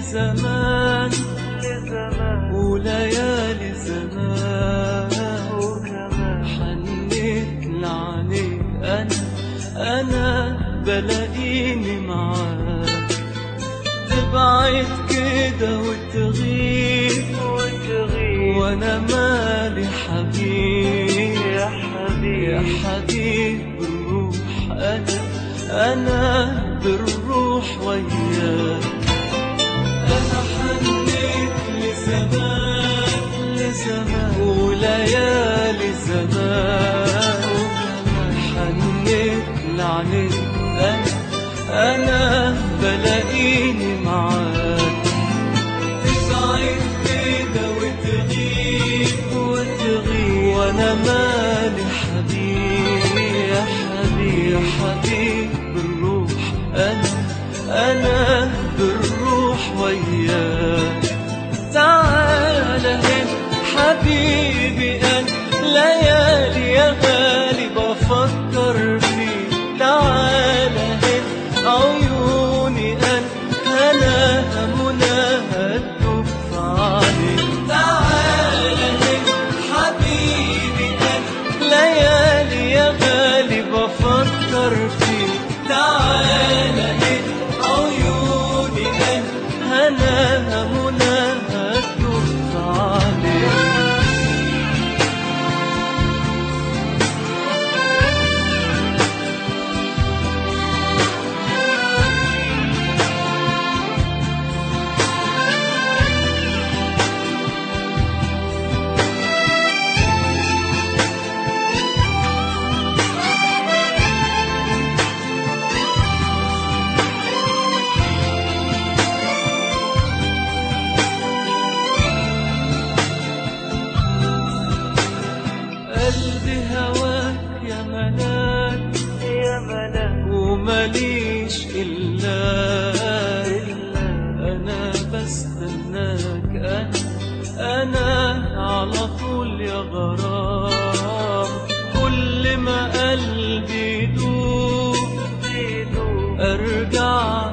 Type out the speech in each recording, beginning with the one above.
لزمان وليالي زمان حنيت لعنيك أنا بلاقيني معاك، تبعد كده وتغيب وانا مالي حبيب يا حبيب بالروح انا بالروح وياك. انا حنيت لزمان وليالي زمان حنيت لعنيك أنا بلاقيني معاك، تبعد كده وتغيب وأنا مالي حبيب يا حبيب بالروح أنا بالروح وياك. تعال هنا حبيبي أنا ليالي يا غالي بفكر فيك، تعال هنا عيوني أنا همناها تدوب عليك. تعال هنا حبيبي أنا ليالي يا غالي بفكر فيك، تعال هنا عيوني أنا همناها تدوب عليك. قلبي هواك يا ملاك ومليش إلاك، أنا بستناك أنا على طول يا غرام. كل ما قلبي يدوب أرجع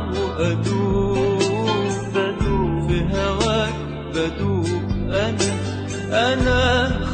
وأدوب في هواك بدوب أنا